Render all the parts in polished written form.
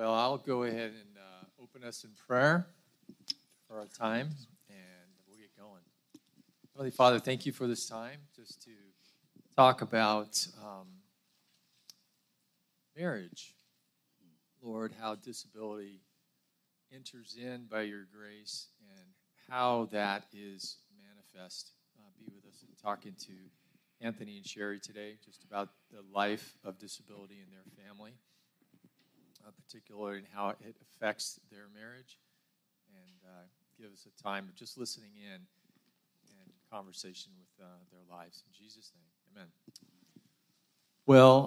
Well, I'll go ahead and open us in prayer for our time, and we'll get going. Heavenly Father, thank you for this time just to talk about marriage. Lord, how disability enters in by your grace and how that is manifest. Be with us and talking to Anthony and Sherry today just about the life of disability in their family, particularly in how it affects their marriage, and give us a time of just listening in and conversation with their lives. In Jesus' name, amen. Well,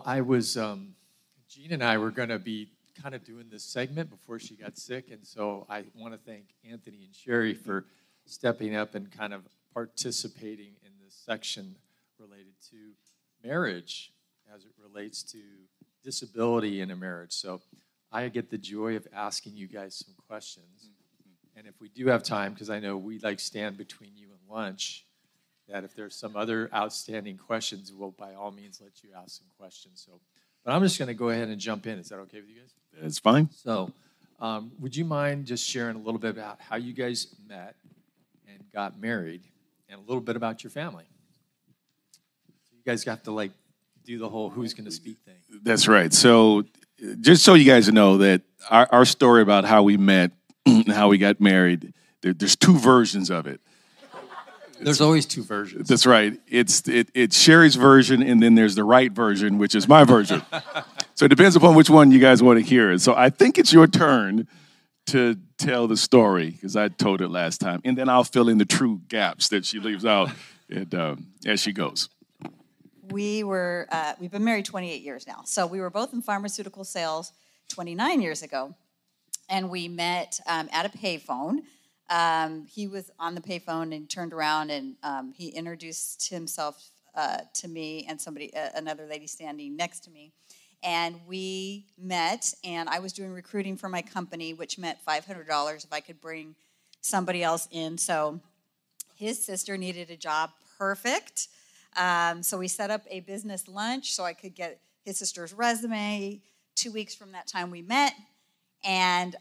Jean and I were going to be kind of doing this segment before she got sick, and so I want to thank Anthony and Sherry for stepping up and kind of participating in this section related to marriage as it relates to disability in a marriage. So I get the joy of asking you guys some questions, and if we do have time, because I know we stand between you and lunch, that if there's some other outstanding questions, we'll by all means let you ask some questions. But I'm just going to go ahead and jump in. Is that okay with you guys? It's fine. So would you mind just sharing a little bit about how you guys met and got married and a little bit about your family? So you guys got to do the whole who's going to speak thing. That's right. So just so you guys know that our story about how we met and how we got married, there's two versions of it. There's always two versions. That's right. It's Sherry's version, and then there's the right version, which is my version. So it depends upon which one you guys want to hear. So I think it's your turn to tell the story, because I told it last time, and then I'll fill in the true gaps that she leaves out as she goes. We've been married 28 years now. So we were both in pharmaceutical sales 29 years ago, and we met at a payphone. He was on the payphone and turned around, and he introduced himself to me and another lady standing next to me. And we met, and I was doing recruiting for my company, which meant $500 if I could bring somebody else in. So his sister needed a job. Perfect. So we set up a business lunch so I could get his sister's resume. 2 weeks from that time we met, and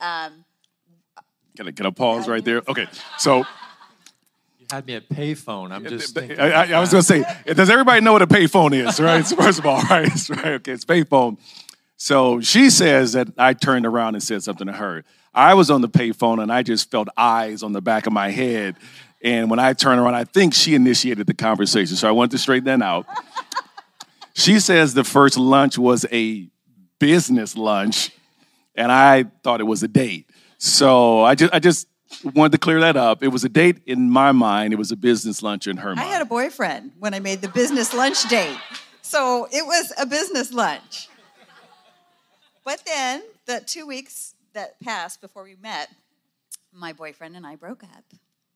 Can I pause right there? Okay, so you had me at payphone. I'm just thinking. I was going to say, does everybody know what a payphone is, right? First of all, right? Okay, it's payphone. So she says that I turned around and said something to her. I was on the payphone, and I just felt eyes on the back of my head. And when I turned around, I think she initiated the conversation. So I wanted to straighten that out. She says the first lunch was a business lunch, and I thought it was a date. So I just wanted to clear that up. It was a date in my mind. It was a business lunch in her mind. I had a boyfriend when I made the business lunch date. So it was a business lunch. But then the 2 weeks that passed before we met, my boyfriend and I broke up.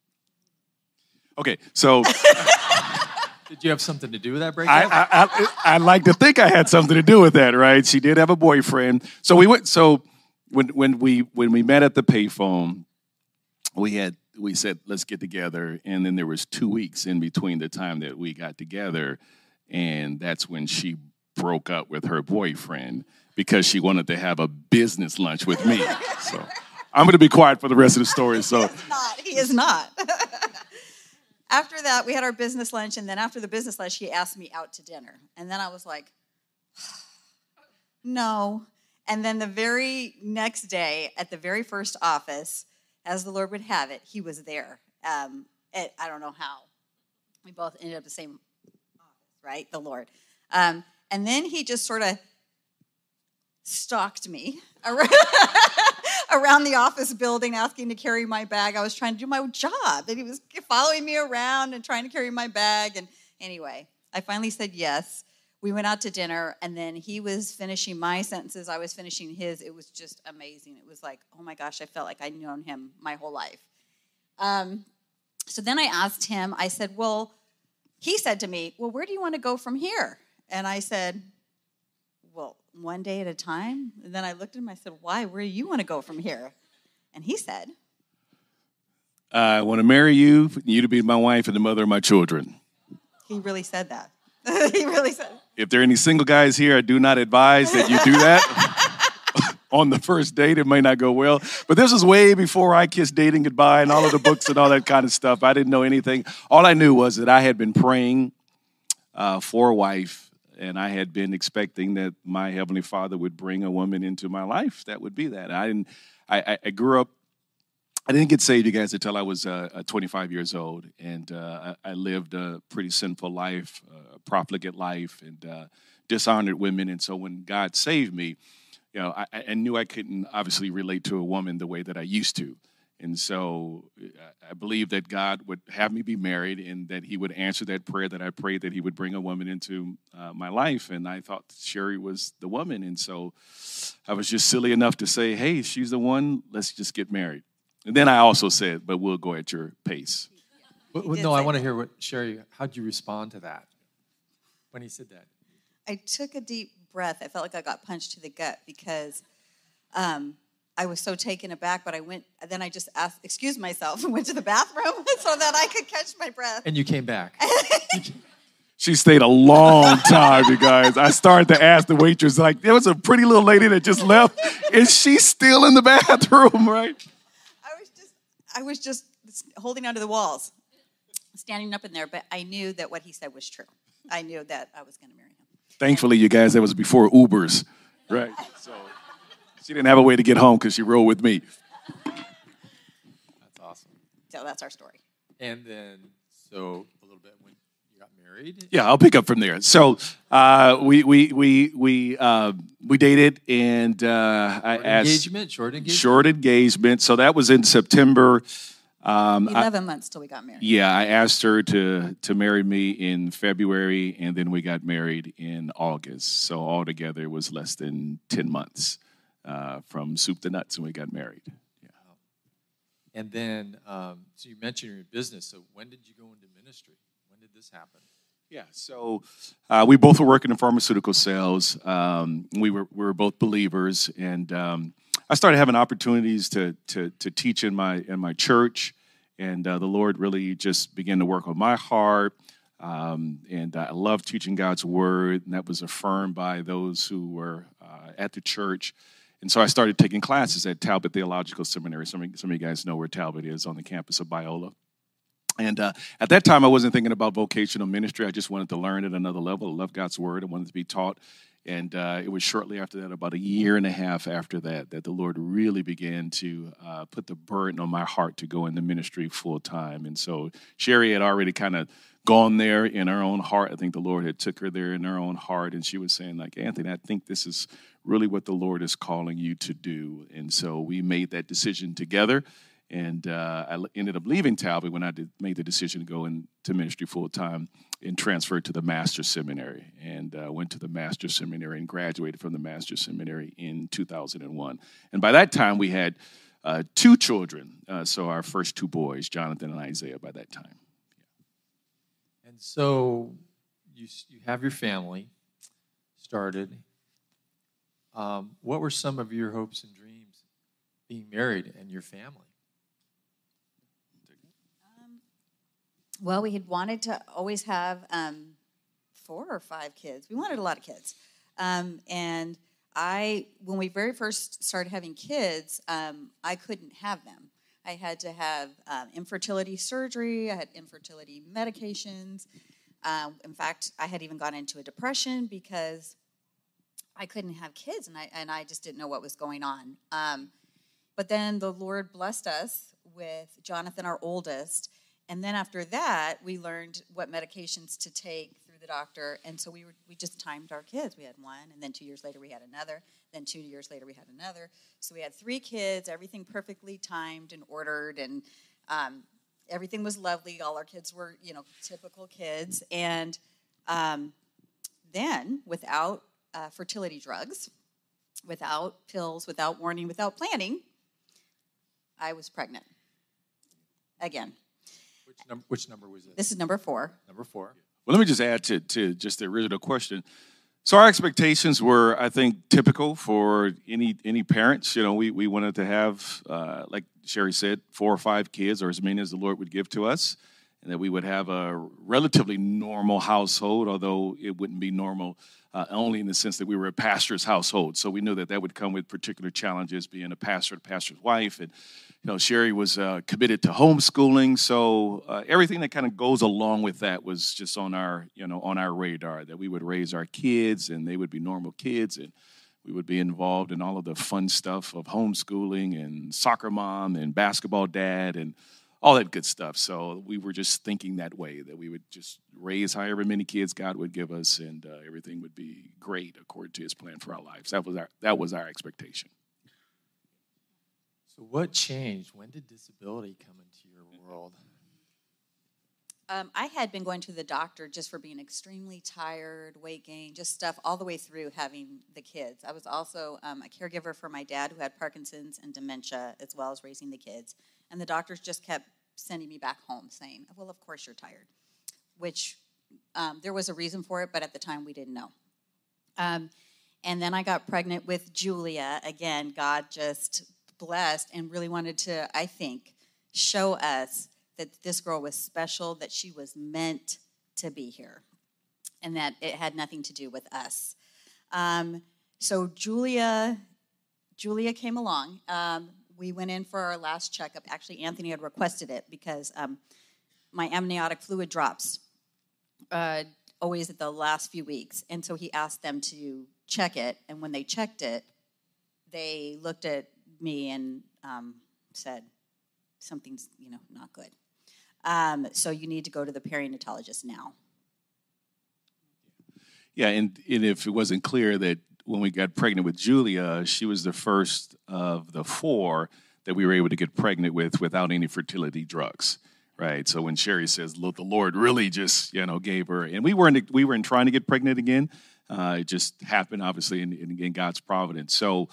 Okay, so Did you have something to do with that breakup? I like to think I had something to do with that, right? She did have a boyfriend. So we went. So when we met at the payphone, we said let's get together, and then there was 2 weeks in between the time that we got together, and that's when she broke up with her boyfriend because she wanted to have a business lunch with me. So I'm going to be quiet for the rest of the story. So He is not. After that, we had our business lunch, and then after the business lunch, he asked me out to dinner. And then I was like, no. And then the very next day, at the very first office, as the Lord would have it, he was there. I don't know how. We both ended up the same office, right? The Lord. And then he just sort of stalked me around the office building, asking to carry my bag. I was trying to do my job, and he was following me around and trying to carry my bag. And anyway, I finally said yes. We went out to dinner, and then he was finishing my sentences. I was finishing his. It was just amazing. It was like, oh my gosh, I felt like I'd known him my whole life. So then I asked him, I said, he said to me, well, where do you want to go from here? And I said, well, one day at a time. And then I looked at him, I said, why? Where do you want to go from here? And he said, I want to marry you, you to be my wife and the mother of my children. He really said that. He really said it. If there are any single guys here, I do not advise that you do that. on the first date. It may not go well. But this was way before I Kissed Dating Goodbye and all of the books and all that kind of stuff. I didn't know anything. All I knew was that I had been praying for a wife, and I had been expecting that my Heavenly Father would bring a woman into my life that would be that. I grew up, I didn't get saved, you guys, until I was 25 years old, and I lived a pretty sinful life, a profligate life, and dishonored women. And so when God saved me, I knew I couldn't obviously relate to a woman the way that I used to. And so I believed that God would have me be married and that he would answer that prayer that I prayed, that he would bring a woman into my life. And I thought Sherry was the woman. And so I was just silly enough to say, hey, she's the one, let's just get married. And then I also said, but we'll go at your pace. No, I want to hear what, Sherry, how'd you respond to that when he said that? I took a deep breath. I felt like I got punched to the gut because I was so taken aback, but I just excused myself and went to the bathroom so that I could catch my breath. And you came back. She stayed a long time, you guys. I started to ask the waitress, like, there was a pretty little lady that just left. Is she still in the bathroom, right? I was just holding onto the walls, standing up in there, but I knew that what he said was true. I knew that I was going to marry him. Thankfully, you guys, that was before Ubers, right? So she didn't have a way to get home because she rode with me. That's awesome. So that's our story. And then, so a little bit when you got married. Yeah, I'll pick up from there. So we dated, and I asked Short engagement. Short engagement. So that was in September. 11 months till we got married. Yeah, I asked her to marry me in February, and then we got married in August. So altogether, it was less than 10 months from soup to nuts, and we got married. Yeah. And then, so you mentioned your business. So when did you go into ministry? When did this happen? Yeah, so we both were working in pharmaceutical sales. We were both believers, and I started having opportunities to teach in my church, and the Lord really just began to work on my heart. And I love teaching God's word, and that was affirmed by those who were at the church. And so I started taking classes at Talbot Theological Seminary. Some of you guys know where Talbot is, on the campus of Biola. And at that time, I wasn't thinking about vocational ministry. I just wanted to learn at another level. I love God's word. I wanted to be taught. And it was shortly after that, about a year and a half after that, that the Lord really began to put the burden on my heart to go into ministry full time. And so Sherry had already kind of gone there in her own heart. I think the Lord had took her there in her own heart. And she was saying, like, Anthony, I think this is really what the Lord is calling you to do. And so we made that decision together. And I ended up leaving Talbot when I made the decision to go into ministry full time and transferred to the Master's Seminary. And went to the Master's Seminary and graduated from the Master's Seminary in 2001. And by that time, we had 2 children. So our first 2 boys, Jonathan and Isaiah, by that time. And so you have your family started. What were some of your hopes and dreams being married and your family? Well, we had wanted to always have 4 or 5 kids. We wanted a lot of kids. And when we very first started having kids, I couldn't have them. I had to have infertility surgery. I had infertility medications. In fact, I had even gone into a depression because I couldn't have kids, and I just didn't know what was going on. But then the Lord blessed us with Jonathan, our oldest. And then after that, we learned what medications to take through the doctor. And so we just timed our kids. We had 1, and then 2 years later we had another. Then 2 years later we had another. So we had 3 kids, everything perfectly timed and ordered, and everything was lovely. All our kids were, typical kids. And then without fertility drugs, without pills, without warning, without planning, I was pregnant again. Which number was this? This is number 4. Number 4. Well, let me just add to just the original question. So our expectations were, I think, typical for any parents. We wanted to have, like Sherry said, 4 or 5 kids, or as many as the Lord would give to us. and that we would have a relatively normal household, although it wouldn't be normal only in the sense that we were a pastor's household. So we knew that that would come with particular challenges, being a pastor's wife. And, Sherry was committed to homeschooling. So everything that kind of goes along with that was just on our radar, that we would raise our kids and they would be normal kids. And we would be involved in all of the fun stuff of homeschooling and soccer mom and basketball dad and all that good stuff. So we were just thinking that way, that we would just raise however many kids God would give us, and everything would be great according to his plan for our lives. That was our expectation. So what changed? When did disability come into your world? I had been going to the doctor just for being extremely tired, weight gain, just stuff all the way through having the kids. I was also a caregiver for my dad who had Parkinson's and dementia, as well as raising the kids. And the doctors just kept sending me back home saying, well, of course you're tired, which there was a reason for it, but at the time we didn't know. And then I got pregnant with Julia. Again, God just blessed and really wanted to, I think, show us that this girl was special, that she was meant to be here, and that it had nothing to do with us. So Julia came along. We went in for our last checkup. Actually, Anthony had requested it because my amniotic fluid drops always at the last few weeks. And so he asked them to check it. And when they checked it, they looked at me and said, something's, not good. So you need to go to the perinatologist now. Yeah, and if it wasn't clear that when we got pregnant with Julia, she was the first of the 4 that we were able to get pregnant with without any fertility drugs, right? So when Sherry says, look, the Lord really just, gave her, and we weren't trying to get pregnant again. It just happened, obviously, in God's providence. So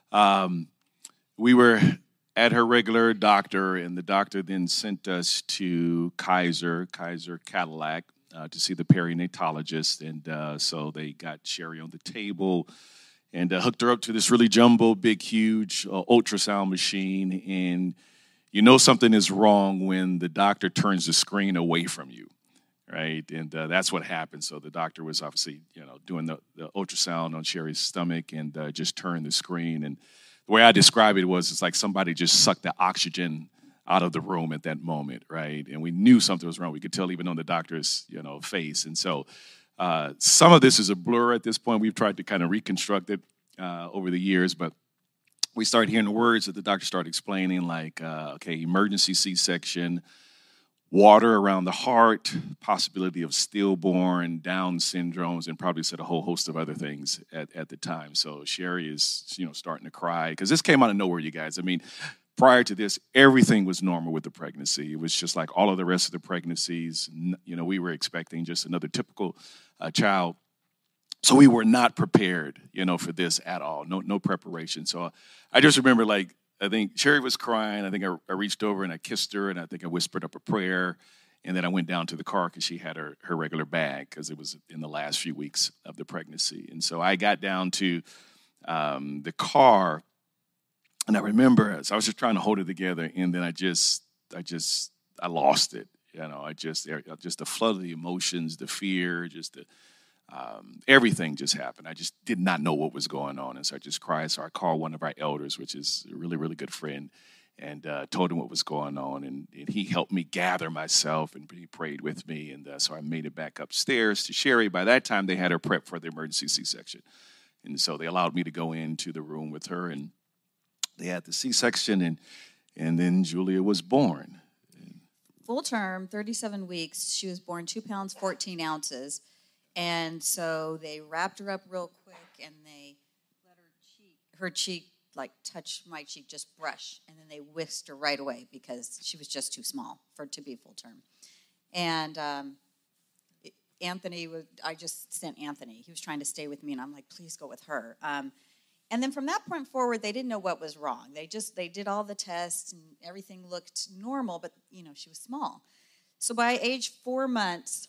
we were at her regular doctor, and the doctor then sent us to Kaiser Cadillac, to see the perinatologist, and so they got Sherry on the table and hooked her up to this really jumbo, big, huge ultrasound machine, and something is wrong when the doctor turns the screen away from you, right? And that's what happened. So the doctor was obviously, doing the ultrasound on Sherry's stomach and just turned the screen, and the way I describe it was, it's like somebody just sucked the oxygen out of the room at that moment, right? And we knew something was wrong. We could tell even on the doctor's, face. And so some of this is a blur at this point. We've tried to kind of reconstruct it over the years, but we started hearing the words that the doctor started explaining, like, emergency C-section, water around the heart, possibility of stillborn, Down syndromes, and probably said a whole host of other things at the time. So Sherry is, starting to cry, because this came out of nowhere, you guys. I mean, prior to this, everything was normal with the pregnancy. It was just like all of the rest of the pregnancies. We were expecting just another typical child. So we were not prepared, for this at all. No preparation. So I just remember, I think Sherry was crying. I think I reached over and I kissed her, and I think I whispered up a prayer. And then I went down to the car because she had her regular bag, because it was in the last few weeks of the pregnancy. And so I got down to the car, and I remember, so I was just trying to hold it together, and then I lost it. Just the flood of the emotions, the fear, everything just happened. I just did not know what was going on, and so I just cried. So I called one of our elders, which is a really, really good friend, and told him what was going on, and he helped me gather myself, and he prayed with me, and so I made it back upstairs to Sherry. By that time, they had her prepped for the emergency C-section, and so they allowed me to go into the room with her, and they had the C-section, and then Julia was born. Full term, 37 weeks. She was born 2 pounds, 14 ounces. And so they wrapped her up real quick, and they let her cheek touch my cheek, just brush. And then they whisked her right away because she was just too small to be full term. And I just sent Anthony. He was trying to stay with me, and I'm like, please go with her. And then from that point forward, they didn't know what was wrong. They did all the tests, and everything looked normal, but, she was small. So by age 4 months,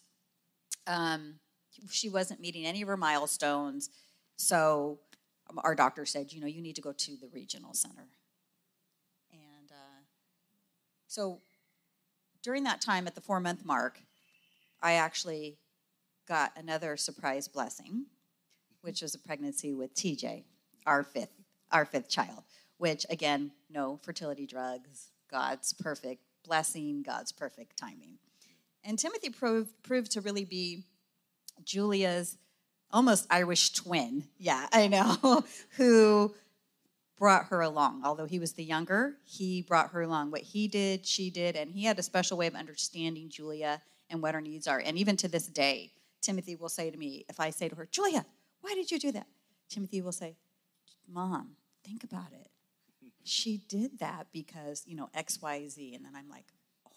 she wasn't meeting any of her milestones. So our doctor said, you need to go to the regional center. And so during that time at the 4-month mark, I actually got another surprise blessing, which was a pregnancy with TJ, our fifth child, which, again, no fertility drugs, God's perfect blessing, God's perfect timing. And Timothy proved to really be Julia's almost Irish twin, yeah, I know, who brought her along. Although he was the younger, he brought her along. What he did, she did, and he had a special way of understanding Julia and what her needs are. And even to this day, Timothy will say to me, if I say to her, Julia, why did you do that? Timothy will say, Mom, think about it. She did that because, X, Y, Z. And then I'm like,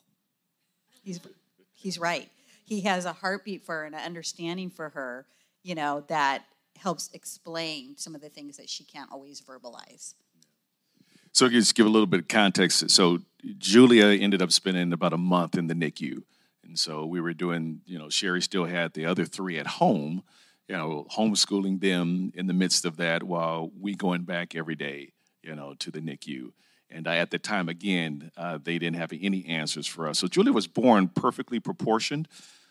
oh, he's right. He has a heartbeat for her and an understanding for her, that helps explain some of the things that she can't always verbalize. So just give a little bit of context. So Julia ended up spending about a month in the NICU. And so we were doing, Sherry still had the other 3 at home, homeschooling them in the midst of that while we going back every day, to the NICU. And at the time, again, they didn't have any answers for us. So Julia was born perfectly proportioned,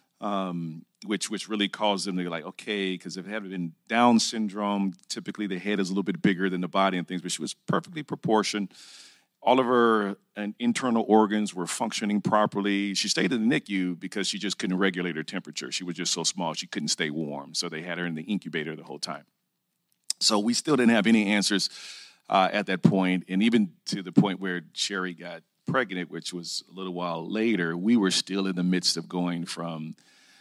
which really caused them to be like, okay, because if it had been Down syndrome, typically the head is a little bit bigger than the body and things, but she was perfectly proportioned. All of her internal organs were functioning properly. She stayed in the NICU because she just couldn't regulate her temperature. She was just so small, she couldn't stay warm. So they had her in the incubator the whole time. So we still didn't have any answers at that point. And even to the point where Sherry got pregnant, which was a little while later, we were still in the midst of going from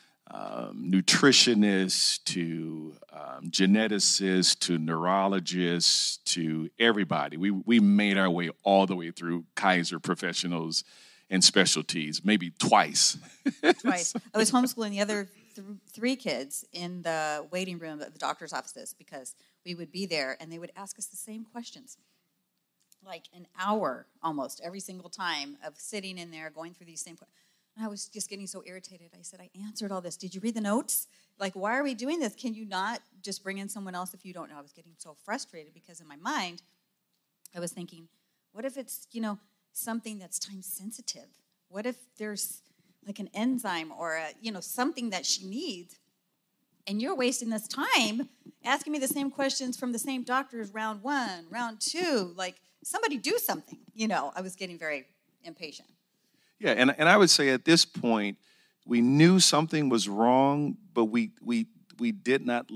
nutritionists to geneticists to neurologists to everybody. We made our way all the way through Kaiser professionals and specialties, maybe twice. Twice. I was homeschooling the other 3 kids in the waiting room at the doctor's offices because we would be there and they would ask us the same questions. Like an hour almost every single time of sitting in there going through these same questions. And I was just getting so irritated. I said, I answered all this. Did you read the notes? Like, why are we doing this? Can you not just bring in someone else if you don't know? I was getting so frustrated because in my mind, I was thinking, what if it's, something that's time sensitive? What if there's like an enzyme or something that she needs? And you're wasting this time asking me the same questions from the same doctors, round 1, round 2. Like, somebody do something. I was getting very impatient. Yeah, and I would say at this point, we knew something was wrong, but we did not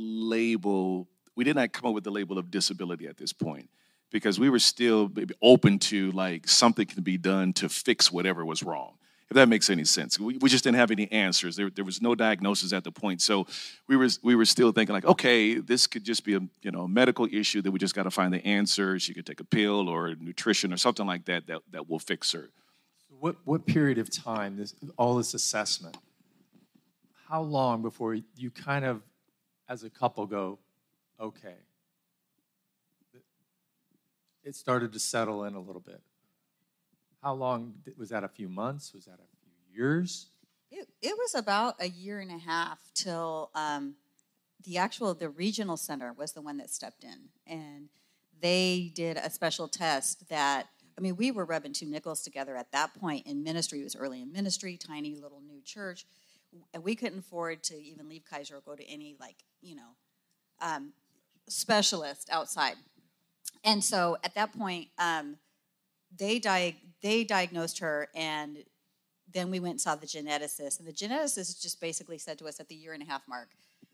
come up with the label of disability at this point because we were still open to like something can be done to fix whatever was wrong. If that makes any sense. We just didn't have any answers. There was no diagnosis at the point. So we were still thinking like, okay, this could just be a medical issue that we just got to find the answer. She could take a pill or nutrition or something like that will fix her. What period of time, all this assessment, how long before you kind of, as a couple, go, okay, it started to settle in a little bit? How long, was that a few months? Was that a few years? It was about a year and a half till the regional center was the one that stepped in. And they did a special test that, we were rubbing 2 nickels together at that point in ministry. It was early in ministry, tiny little new church. And we couldn't afford to even leave Kaiser or go to any, specialist outside. And so at that point, they diagnosed her, and then we went and saw the geneticist. And the geneticist just basically said to us at the 1.5-year mark,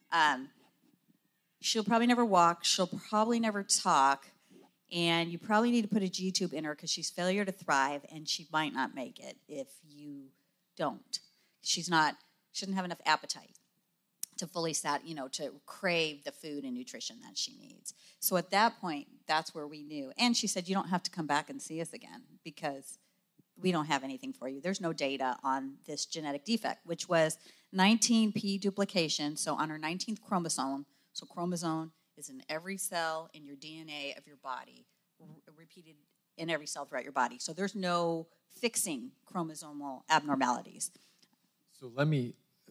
she'll probably never walk, she'll probably never talk, and you probably need to put a G-tube in her because she's failure to thrive, and she might not make it if you don't. She doesn't have enough appetite to fully to crave the food and nutrition that she needs. So at that point, that's where we knew. And she said, you don't have to come back and see us again because we don't have anything for you. There's no data on this genetic defect, which was 19p duplication, so on her 19th chromosome. So chromosome is in every cell in your DNA of your body, repeated in every cell throughout your body. So there's no fixing chromosomal abnormalities. So let me,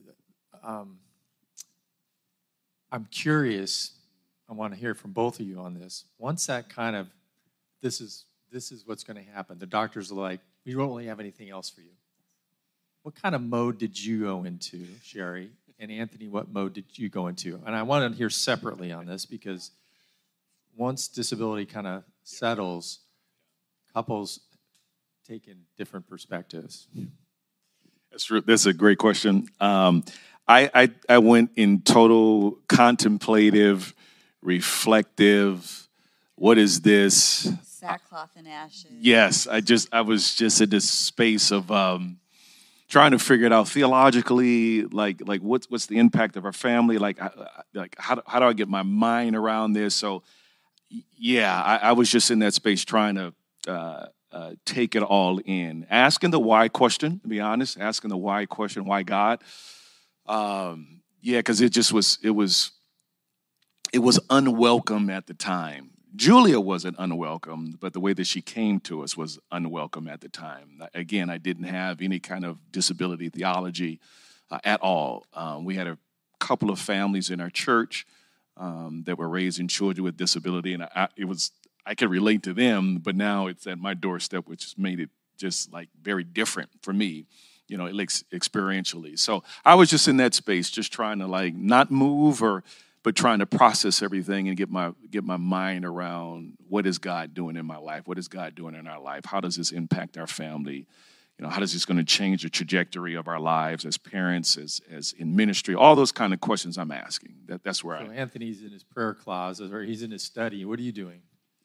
I'm curious, I want to hear from both of you on this. Once that kind of, this is what's going to happen. The doctors are like, we don't really have anything else for you. what kind of mode did you go into, Sherry? And Anthony, what mode did you go into? And I want to hear separately on this because once disability kind of settles, couples take in different perspectives. That's a great question. I went in total contemplative, reflective. What is this? Sackcloth and ashes. Yes, I was just in this space of trying to figure it out theologically, like what's the impact of our family, like how do I get my mind around this? So yeah, I was just in that space trying to take it all in, asking the why question. To be honest, asking the why question, why God? Yeah, because it was unwelcome at the time. Julia wasn't unwelcome, but the way that she came to us was unwelcome at the time. Again, I didn't have any kind of disability theology at all. We had a couple of families in our church that were raising children with disability, and I could relate to them, but now it's at my doorstep, which has made it just like very different for me, at least experientially. So I was just in that space, just trying to like not move but trying to process everything and get my mind around what is God doing in my life? What is God doing in our life? How does this impact our family? How does this going to change the trajectory of our lives as parents, as in ministry? All those kind of questions I'm asking. That's where So Anthony's in his prayer closet or he's in his study. What are you doing?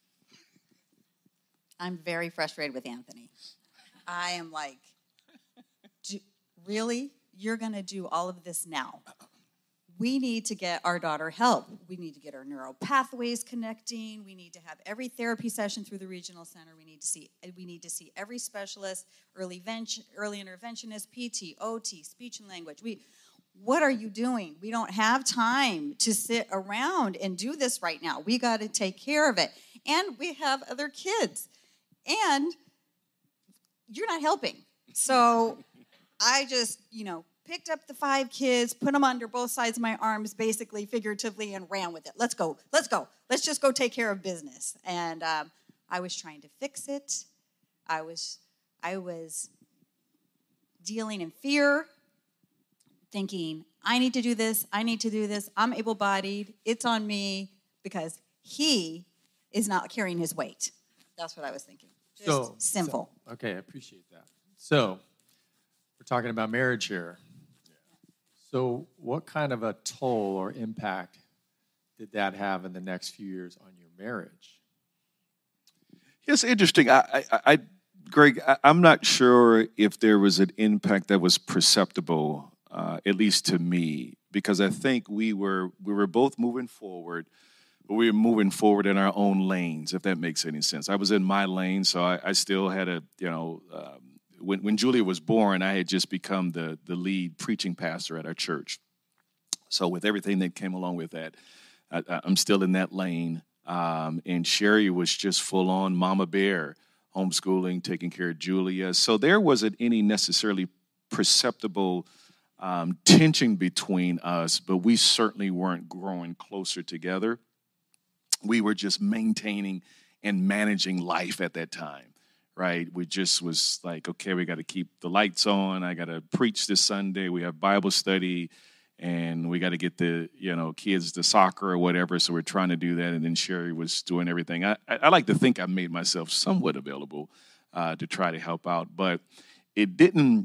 I'm very frustrated with Anthony. I am like, really? You're going to do all of this now? We need to get our daughter help. We need to get our neural pathways connecting. We need to have every therapy session through the regional center. We need to see every specialist, early interventionist, PT, OT, speech and language. What are you doing? We don't have time to sit around and do this right now. We got to take care of it. And we have other kids. And you're not helping. So I just, picked up the 5 kids, put them under both sides of my arms, basically, figuratively, and ran with it. Let's go. Let's just go take care of business. And I was trying to fix it. I was dealing in fear, thinking, I need to do this. I'm able-bodied. It's on me because he is not carrying his weight. That's what I was thinking. Just simple. Okay, I appreciate that. So we're talking about marriage here. So what kind of a toll or impact did that have in the next few years on your marriage? It's interesting. Greg, I'm not sure if there was an impact that was perceptible, at least to me, because I think we were both moving forward, but we were moving forward in our own lanes, if that makes any sense. I was in my lane, so I still had when Julia was born, I had just become the lead preaching pastor at our church. So with everything that came along with that, I'm still in that lane. And Sherry was just full on mama bear, homeschooling, taking care of Julia. So there wasn't any necessarily perceptible tension between us, but we certainly weren't growing closer together. We were just maintaining and managing life at that time. Right, we just was like, okay, we got to keep the lights on. I got to preach this Sunday. We have Bible study, and we got to get the kids to soccer or whatever. So we're trying to do that. And then Sherry was doing everything. I like to think I made myself somewhat available to try to help out, but it didn't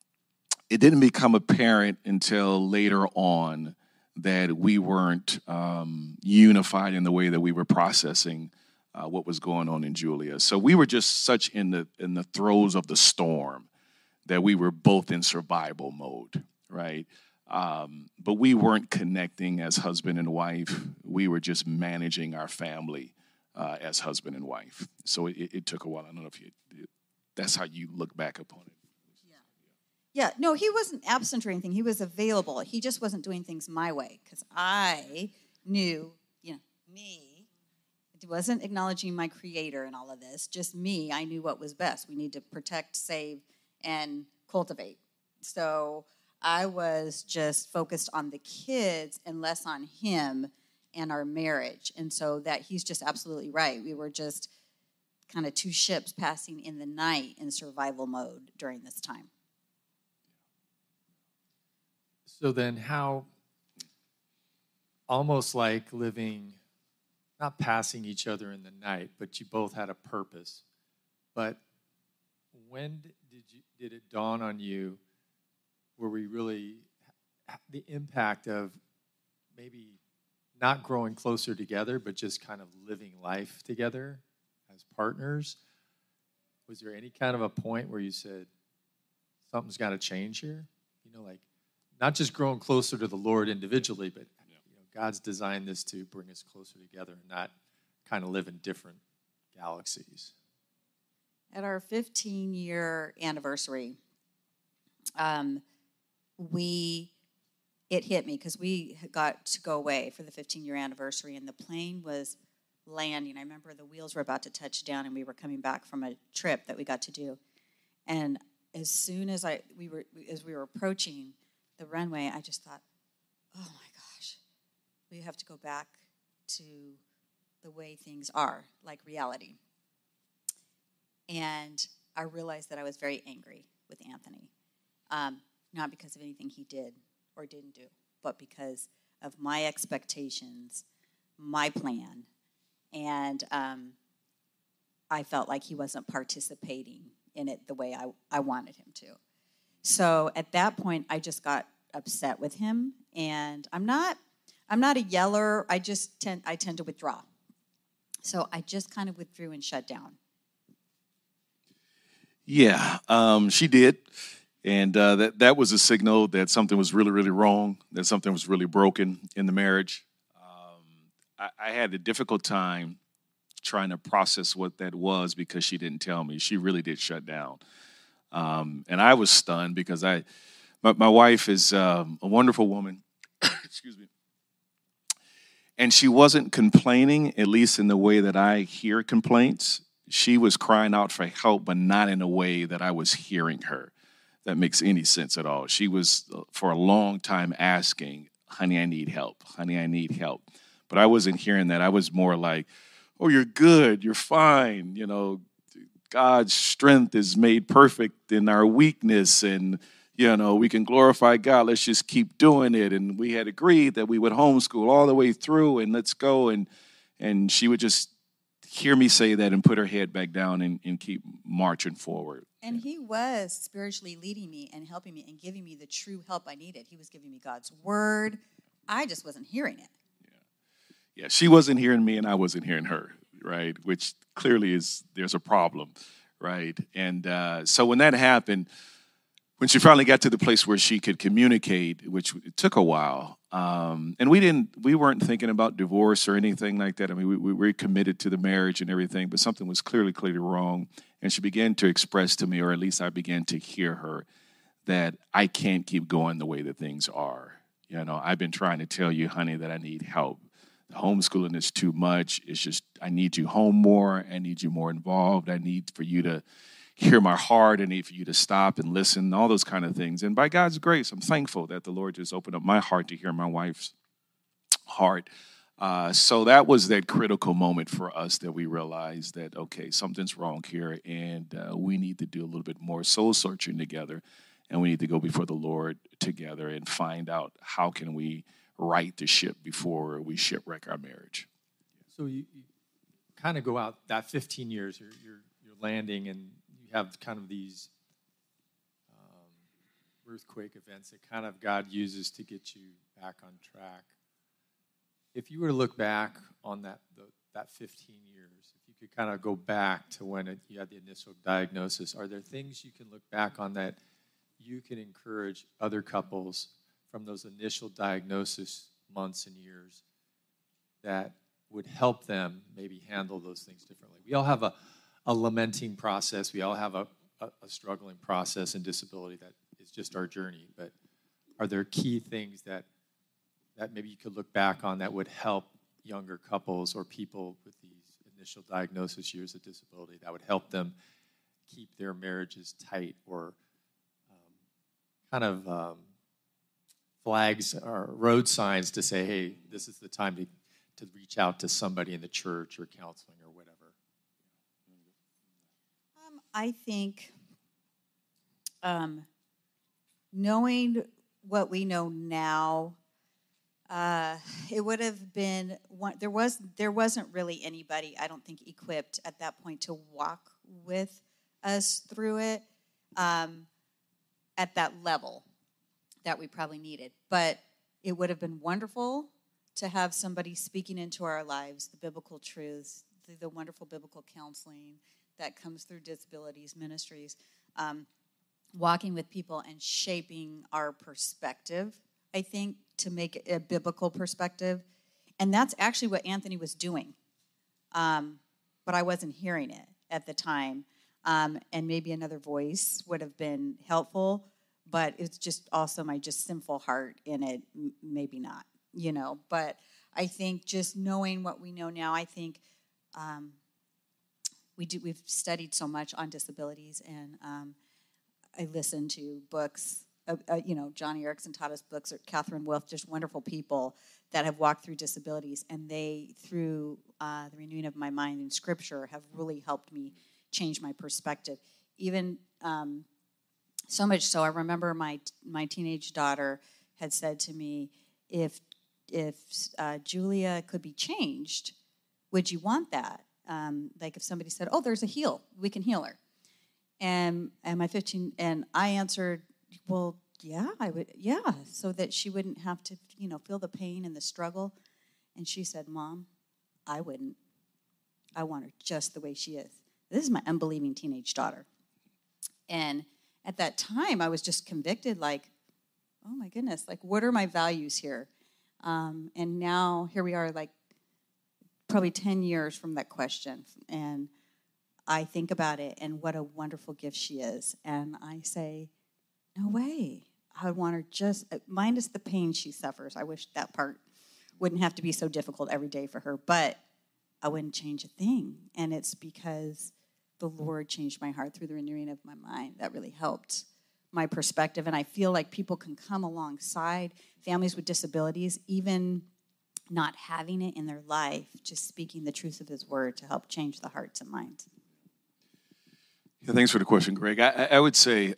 become apparent until later on that we weren't unified in the way that we were processing what was going on in Julia. So we were just such in the throes of the storm that we were both in survival mode, right? But we weren't connecting as husband and wife. We were just managing our family as husband and wife. So it took a while. I don't know if that's how you look back upon it. Yeah, no, he wasn't absent or anything. He was available. He just wasn't doing things my way because I knew, me. It wasn't acknowledging my creator in all of this, just me. I knew what was best. We need to protect, save, and cultivate. So I was just focused on the kids and less on him and our marriage. And so that he's just absolutely right. We were just kind of 2 ships passing in the night in survival mode during this time. So then how, almost like living, not passing each other in the night, but you both had a purpose. But when did it dawn on you where we really, the impact of maybe not growing closer together, but just kind of living life together as partners? Was there any kind of a point where you said, something's got to change here? Like not just growing closer to the Lord individually, but God's designed this to bring us closer together and not kind of live in different galaxies. At our 15-year anniversary, it hit me because we got to go away for the 15-year anniversary, and the plane was landing. I remember the wheels were about to touch down, and we were coming back from a trip that we got to do. And as soon as we were approaching the runway, I just thought, oh my gosh, we have to go back to the way things are, like reality. And I realized that I was very angry with Anthony, not because of anything he did or didn't do, but because of my expectations, my plan, and I felt like he wasn't participating in it the way I wanted him to. So at that point, I just got upset with him, and I'm not a yeller. I tend to withdraw. So I just kind of withdrew and shut down. Yeah, she did. And that was a signal that something was really, really wrong, that something was really broken in the marriage. I had a difficult time trying to process what that was because she didn't tell me. She really did shut down. And I was stunned because my wife is a wonderful woman. Excuse me. And she wasn't complaining, at least in the way that I hear complaints. She was crying out for help, but not in a way that I was hearing her. That makes any sense at all. She was, for a long time, asking, honey, I need help. Honey, I need help. But I wasn't hearing that. I was more like, oh, you're good. You're fine. God's strength is made perfect in our weakness. And, we can glorify God. Let's just keep doing it. And we had agreed that we would homeschool all the way through and let's go. And she would just hear me say that and put her head back down and keep marching forward. And he was spiritually leading me and helping me and giving me the true help I needed. He was giving me God's word. I just wasn't hearing it. Yeah, she wasn't hearing me and I wasn't hearing her, right? Which clearly there's a problem, right? And so when that happened, when she finally got to the place where she could communicate, which it took a while, and we weren't thinking about divorce or anything like that. I mean, we were committed to the marriage and everything, but something was clearly wrong. And she began to express to me, or at least I began to hear her, that I can't keep going the way that things are. I've been trying to tell you, honey, that I need help. The homeschooling is too much. It's just, I need you home more. I need you more involved. I need for you to hear my heart. I need for you to stop and listen, all those kind of things. And by God's grace, I'm thankful that the Lord just opened up my heart to hear my wife's heart. So that was that critical moment for us that we realized that, okay, something's wrong here, and we need to do a little bit more soul searching together, and we need to go before the Lord together and find out how can we right the ship before we shipwreck our marriage. So you kind of go out that 15 years, you're landing, and you have kind of these earthquake events that kind of God uses to get you back on track. If you were to look back on that 15 years, if you could kind of go back to when you had the initial diagnosis, are there things you can look back on that you can encourage other couples from those initial diagnosis months and years that would help them maybe handle those things differently? We all have a lamenting process. We all have a struggling process and disability that is just our journey. But are there key things that maybe you could look back on that would help younger couples or people with these initial diagnosis years of disability that would help them keep their marriages tight, or kind of flags or road signs to say, hey, this is the time to reach out to somebody in the church or counseling or whatever? I think knowing what we know now, it would have been there wasn't really anybody, I don't think, equipped at that point to walk with us through it at that level that we probably needed. But it would have been wonderful to have somebody speaking into our lives the biblical truths, the wonderful biblical counseling that comes through disabilities ministries, walking with people and shaping our perspective, I think, to make it a biblical perspective. And that's actually what Anthony was doing. But I wasn't hearing it at the time. And maybe another voice would have been helpful, but it's just also my just sinful heart in it, maybe not, But I think just knowing what we know now, I think we've studied so much on disabilities, and I listened to books. Johnny Erickson taught us books, or Catherine Wolf, just wonderful people that have walked through disabilities, and they, through the renewing of my mind in Scripture, have really helped me change my perspective. Even so much so, I remember my teenage daughter had said to me, if Julia could be changed, would you want that? Like if somebody said, "Oh, there's a heal, we can heal her," and my 15, and I answered, "Well, yeah, I would, yeah," so that she wouldn't have to, feel the pain and the struggle. And she said, "Mom, I wouldn't. I want her just the way she is." This is my unbelieving teenage daughter. And at that time, I was just convicted, like, oh my goodness, like, what are my values here? And now here we are, like, probably 10 years from that question. And I think about it and what a wonderful gift she is. And I say, no way. I would want her just, minus the pain she suffers. I wish that part wouldn't have to be so difficult every day for her, but I wouldn't change a thing. And it's because the Lord changed my heart through the renewing of my mind. That really helped my perspective. And I feel like people can come alongside families with disabilities, even not having it in their life, just speaking the truth of his word to help change the hearts and minds. Yeah, thanks for the question, Greg. I would say,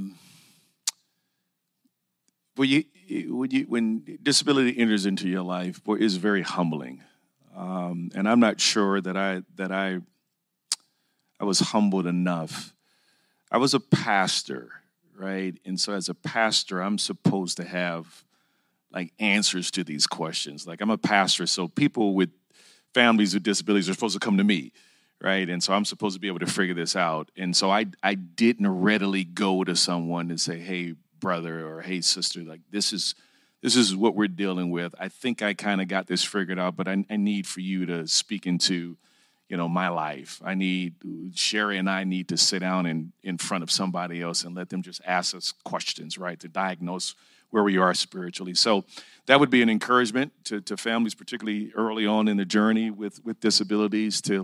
when disability enters into your life, boy, it's very humbling. And I'm not sure that I was humbled enough. I was a pastor, right? And so as a pastor, I'm supposed to have like answers to these questions. Like I'm a pastor, so people with families with disabilities are supposed to come to me, right? And so I'm supposed to be able to figure this out. And so I didn't readily go to someone and say, "Hey, brother," or "Hey, sister, like this is what we're dealing with. I think I kind of got this figured out, but I need for you to speak into, my life. Sherry and I need to sit down in front of somebody else and let them just ask us questions, right, to diagnose where we are spiritually." So that would be an encouragement to families, particularly early on in the journey with disabilities, to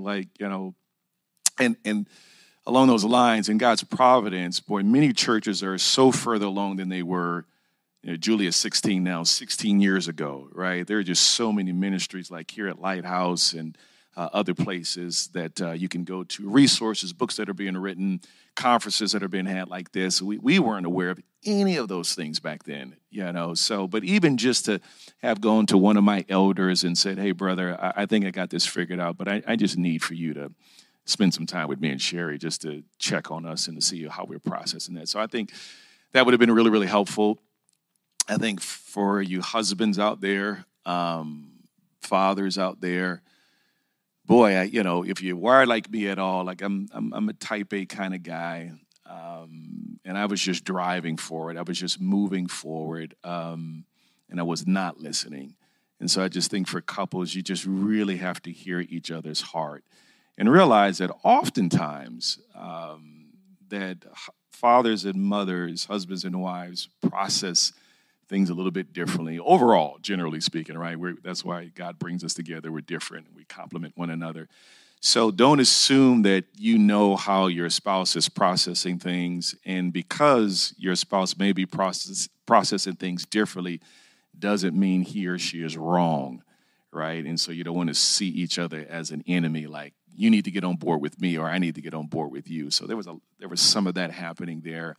and along those lines, in God's providence, boy, many churches are so further along than they were. Julia's 16 now, 16 years ago, right? There are just so many ministries like here at Lighthouse and other places that you can go to, resources, books that are being written, conferences that are being had like this. We weren't aware of any of those things back then, So, but even just to have gone to one of my elders and said, "Hey, brother, I think I got this figured out, but I just need for you to spend some time with me and Sherry just to check on us and to see how we're processing that." So I think that would have been really, really helpful. I think for you husbands out there, fathers out there, boy, if you're wired like me at all, like I'm a type A kind of guy, and I was just driving forward. I was just moving forward, and I was not listening. And so I just think for couples, you just really have to hear each other's heart and realize that oftentimes that fathers and mothers, husbands and wives process things a little bit differently. Overall, generally speaking, right? That's why God brings us together. We're different. We complement one another. So don't assume that you know how your spouse is processing things. And because your spouse may be processing things differently, doesn't mean he or she is wrong, right? And so you don't want to see each other as an enemy, like you need to get on board with me or I need to get on board with you. So there was some of that happening there.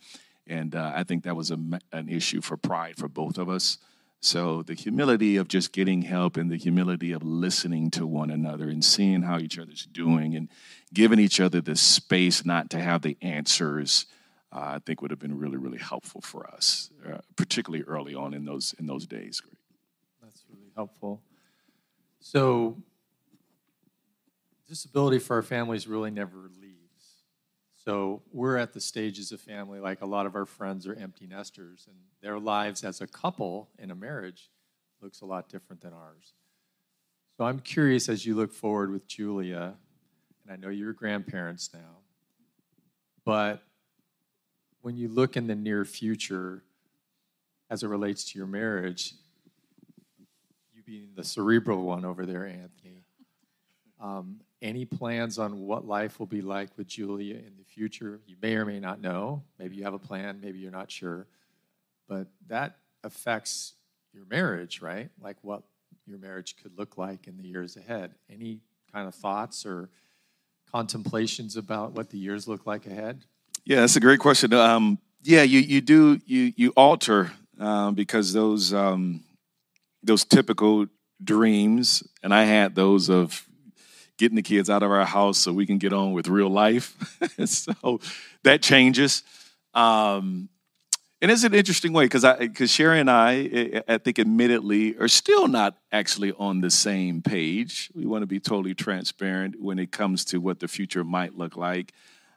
And I think that was an issue for pride for both of us. So the humility of just getting help and the humility of listening to one another and seeing how each other's doing and giving each other the space not to have the answers, I think would have been really, really helpful for us, particularly early on in those days. That's really helpful. So disability for our families really never leaves. So we're at the stage as a family, like a lot of our friends are empty nesters, and their lives as a couple in a marriage looks a lot different than ours. So I'm curious, as you look forward with Julia, and I know you're grandparents now, but when you look in the near future as it relates to your marriage, you being the cerebral one over there, Anthony, any plans on what life will be like with Julia in the future? You may or may not know. Maybe you have a plan, maybe you're not sure. But that affects your marriage, right? Like what your marriage could look like in the years ahead. Any kind of thoughts or contemplations about what the years look like ahead? Yeah, that's a great question. You alter because those typical dreams, and I had those of getting the kids out of our house so we can get on with real life. So that changes. And it's an interesting way because Sherry and I think admittedly are still not actually on the same page. We want to be totally transparent when it comes to what the future might look like.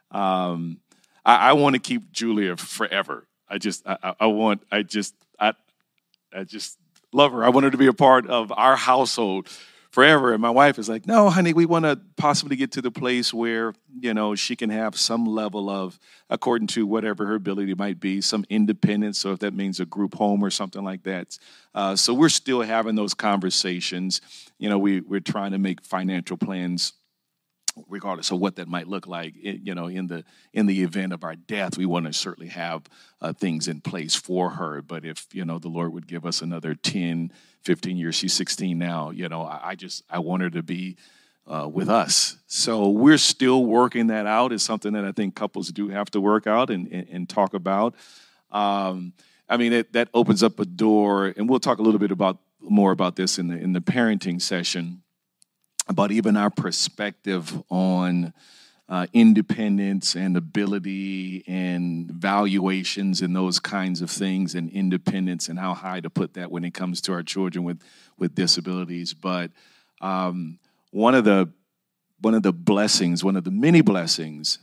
I want to keep Julia forever. I just love her. I want her to be a part of our household forever. And my wife is like, no, honey, we want to possibly get to the place where, she can have some level of, according to whatever her ability might be, some independence. So if that means a group home or something like that. So we're still having those conversations. We're trying to make financial plans regardless of what that might look like. In the event of our death, we want to certainly have things in place for her. But if, the Lord would give us another 10, 15 years, she's 16 now, I want her to be with us. So we're still working that out. It's something that I think couples do have to work out and talk about. That opens up a door, and we'll talk a little bit more about this in the parenting session, about even our perspective on independence and ability and valuations and those kinds of things, and independence and how high to put that when it comes to our children with disabilities. But one of the blessings, one of the many blessings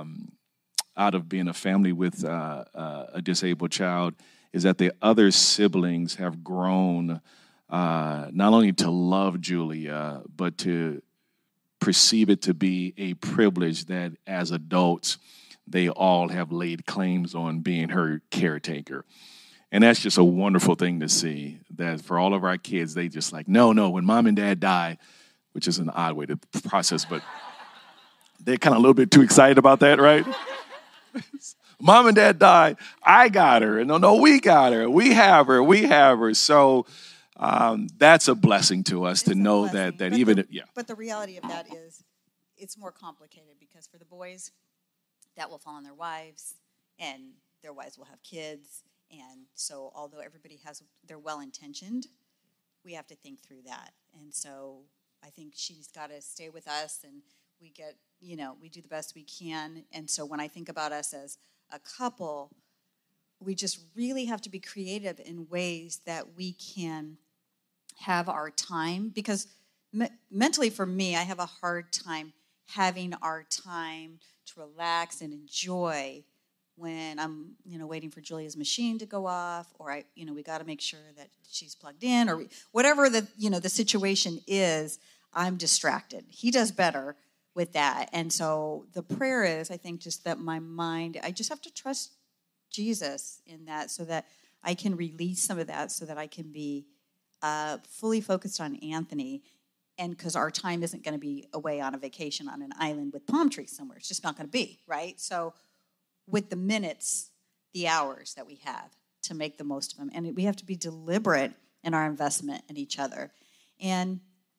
out of being a family with a disabled child is that the other siblings have grown not only to love Julia, but to perceive it to be a privilege that as adults, they all have laid claims on being her caretaker. And that's just a wonderful thing to see, that for all of our kids, they just like, no, when mom and dad die, which is an odd way to process, but they're kind of a little bit too excited about that, right? Mom and dad die, I got her. And no, we got her. We have her. So that's a blessing to us to know that even. But the reality of that is it's more complicated, because for the boys, that will fall on their wives, and their wives will have kids. And so although they're well-intentioned, we have to think through that. And so I think she's got to stay with us, and we do the best we can. And so when I think about us as a couple, we just really have to be creative in ways that we can have our time, because mentally for me, I have a hard time having our time to relax and enjoy when I'm, waiting for Julia's machine to go off, or we got to make sure that she's plugged in, or whatever the situation is, I'm distracted. He does better with that. And so the prayer is, I think, just that I just have to trust Jesus in that, so that I can release some of that, so that I can be fully focused on Anthony. And because our time isn't going to be away on a vacation on an island with palm trees somewhere. It's just not going to be, right? So with the minutes, the hours that we have, to make the most of them. And we have to be deliberate in our investment in each other. And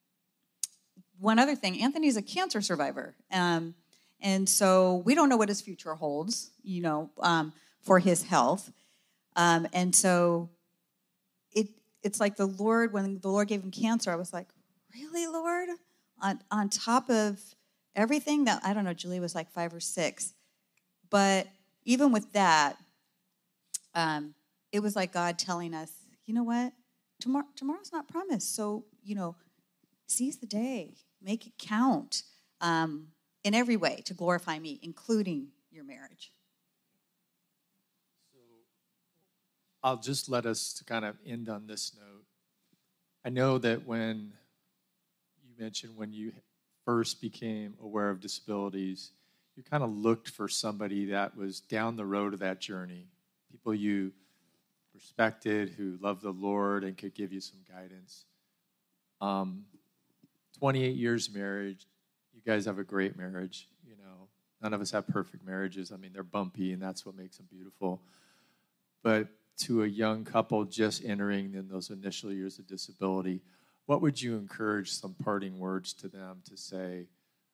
one other thing, Anthony's a cancer survivor. And so we don't know what his future holds. for his health. And so it's like the Lord, when the Lord gave him cancer, I was like, really, Lord? On top of everything that, I don't know, Julie was like 5 or 6. But even with that, it was like God telling us, you know what? Tomorrow's not promised. So, seize the day. Make it count in every way to glorify me, including your marriage. So I'll just let us to kind of end on this note. I know that when you mentioned when you first became aware of disabilities, you kind of looked for somebody that was down the road of that journey, people you respected, who loved the Lord and could give you some guidance. 28 years marriage, you guys have a great marriage. None of us have perfect marriages. I mean, they're bumpy, and that's what makes them beautiful. But to a young couple just entering in those initial years of disability, what would you encourage, some parting words to them to say,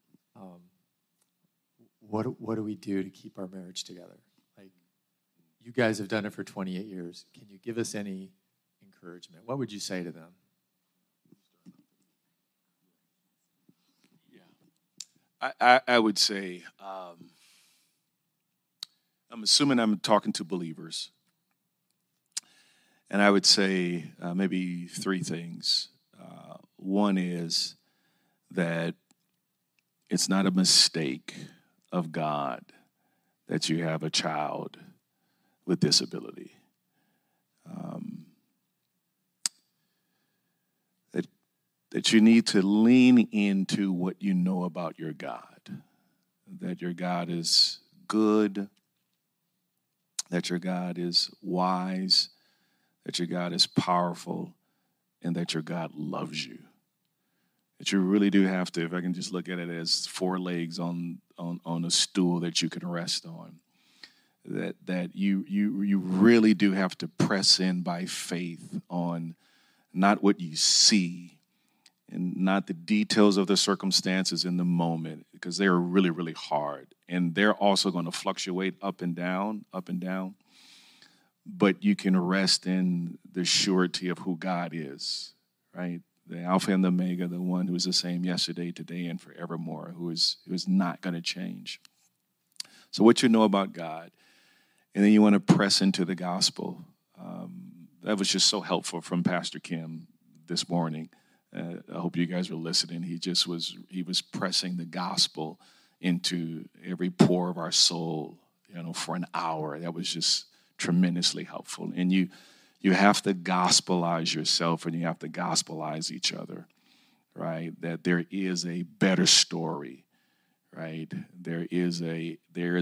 what do we do to keep our marriage together? Like, you guys have done it for 28 years. Can you give us any encouragement? What would you say to them? I would say, I'm assuming I'm talking to believers. And I would say maybe 3 things. One is that it's not a mistake of God that you have a child with disability. That you need to lean into what you know about your God. That your God is good, that your God is wise, that your God is powerful, and that your God loves you. That you really do have to, if I can just look at it as 4 legs on a stool that you can rest on, that you really do have to press in by faith on not what you see and not the details of the circumstances in the moment, because they are really, really hard. And they're also going to fluctuate up and down. But you can rest in the surety of who God is, right? The Alpha and the Omega, the one who is the same yesterday, today, and forevermore, who is not going to change. So what you know about God, and then you want to press into the gospel. That was just so helpful from Pastor Kim this morning. I hope you guys were listening. He was pressing the gospel into every pore of our soul, for an hour. That was just tremendously helpful. And you have to gospelize yourself, and you have to gospelize each other, right? That there is a better story, right? There is a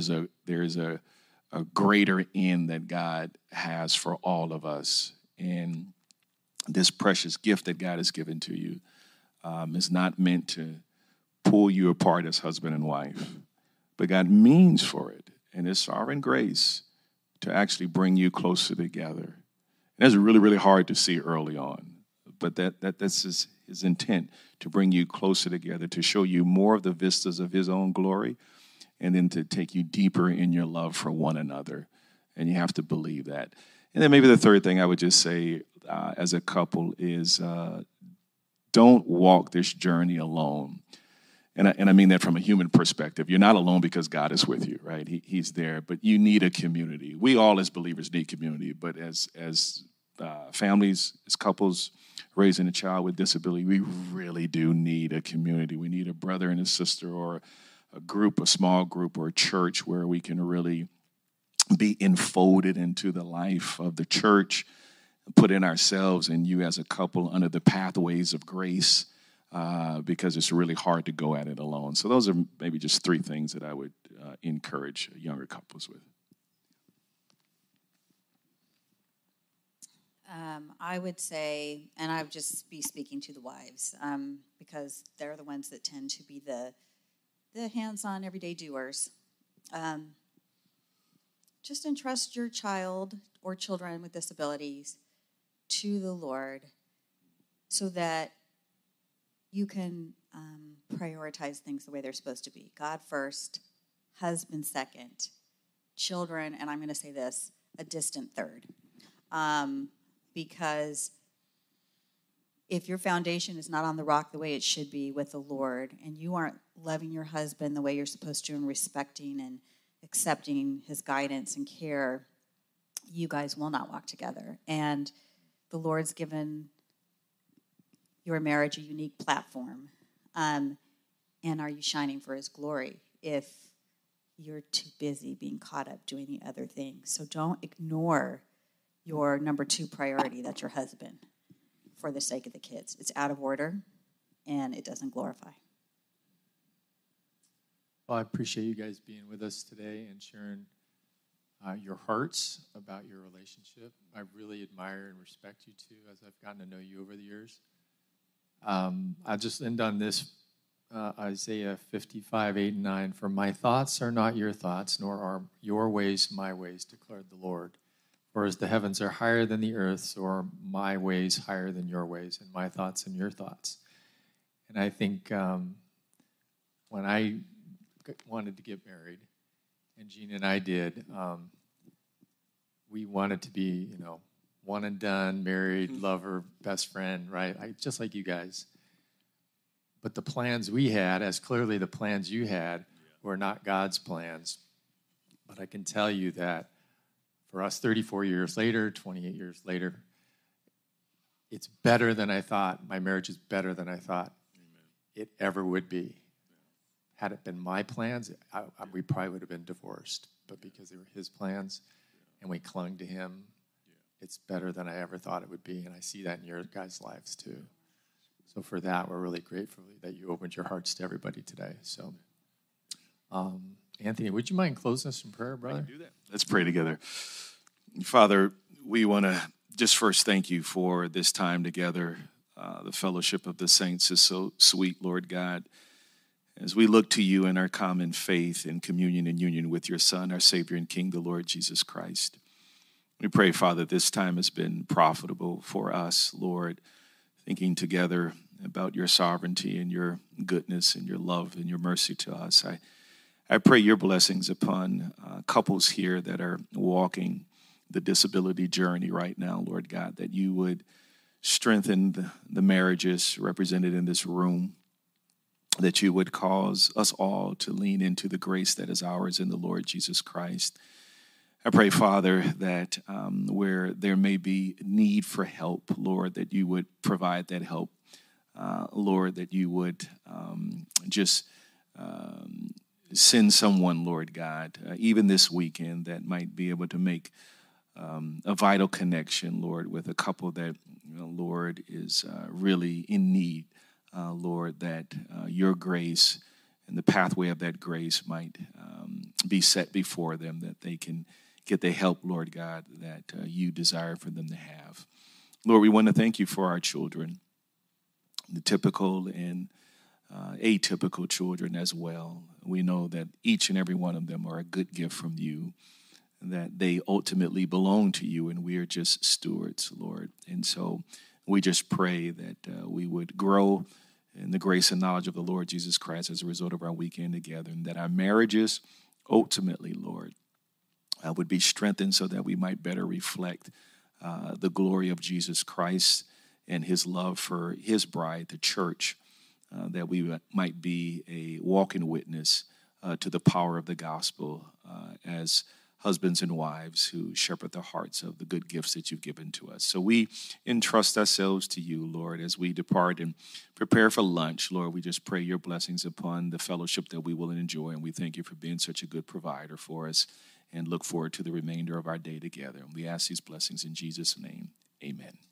greater end that God has for all of us. And this precious gift that God has given to you is not meant to pull you apart as husband and wife, but God means for it, and His sovereign grace, to actually bring you closer together. And that's really, really hard to see early on, but that's His intent, to bring you closer together, to show you more of the vistas of His own glory, and then to take you deeper in your love for one another. And you have to believe that. And then maybe the third thing I would just say as a couple is don't walk this journey alone. And I mean that from a human perspective. You're not alone because God is with you, right? He's there, but you need a community. We all as believers need community, but as families, as couples raising a child with disability, we really do need a community. We need a brother and a sister, or a group, a small group, or a church where we can really be enfolded into the life of the church, put in ourselves and you as a couple under the pathways of grace, because it's really hard to go at it alone. So those are maybe just 3 things that I would encourage younger couples with. I would say, and I would just be speaking to the wives, because they're the ones that tend to be the hands-on everyday doers. Just entrust your child or children with disabilities to the Lord so that you can prioritize things the way they're supposed to be. God first, husband second, children, and I'm going to say this, a distant third. Because if your foundation is not on the rock the way it should be with the Lord, and you aren't loving your husband the way you're supposed to and respecting and accepting his guidance and care, you guys will not walk together. And the Lord's given your marriage a unique platform. And are you shining for his glory if you're too busy being caught up doing the other things? So don't ignore your number 2 priority, that's your husband, for the sake of the kids. It's out of order, and it doesn't glorify. Well, I appreciate you guys being with us today and sharing your hearts about your relationship. I really admire and respect you two as I've gotten to know you over the years. I'll just end on this, Isaiah 55, 8 and 9. For my thoughts are not your thoughts, nor are your ways my ways, declared the Lord. For as the heavens are higher than the earth, so are my ways higher than your ways, and my thoughts than your thoughts. And I think when I wanted to get married, and Gina and I did, we wanted to be, one and done, married, lover, best friend, right? Just like you guys. But the plans we had, as clearly the plans you had, were not God's plans. But I can tell you that for us 34 years later, 28 years later, it's better than I thought. My marriage is better than I thought it ever would be. Had it been my plans, we probably would have been divorced. But because they were his plans and we clung to him, it's better than I ever thought it would be. And I see that in your guys' lives too. So for that, we're really grateful that you opened your hearts to everybody today. So, Anthony, would you mind closing us in prayer, brother? I can do that. Let's pray together. Father, we want to just first thank you for this time together. The fellowship of the saints is so sweet, Lord God. As we look to you in our common faith and communion and union with your Son, our Savior and King, the Lord Jesus Christ. We pray, Father, this time has been profitable for us, Lord, thinking together about your sovereignty and your goodness and your love and your mercy to us. I pray your blessings upon couples here that are walking the disability journey right now, Lord God, that you would strengthen the marriages represented in this room, that you would cause us all to lean into the grace that is ours in the Lord Jesus Christ. I pray, Father, that where there may be need for help, Lord, that you would provide that help. Lord, that you would send someone, Lord God, even this weekend that might be able to make a vital connection, Lord, with a couple that, Lord, is really in need, Lord, that your grace and the pathway of that grace might be set before them, that they can get the help, Lord God, that you desire for them to have. Lord, we want to thank you for our children, the typical and atypical children as well. We know that each and every one of them are a good gift from you, that they ultimately belong to you, and we are just stewards, Lord. And so we just pray that we would grow in the grace and knowledge of the Lord Jesus Christ as a result of our weekend together, and that our marriages ultimately, Lord, would be strengthened so that we might better reflect the glory of Jesus Christ and his love for his bride, the church, that we might be a walking witness to the power of the gospel as husbands and wives who shepherd the hearts of the good gifts that you've given to us. So we entrust ourselves to you, Lord, as we depart and prepare for lunch. Lord, we just pray your blessings upon the fellowship that we will enjoy, and we thank you for being such a good provider for us and look forward to the remainder of our day together. And we ask these blessings in Jesus' name. Amen.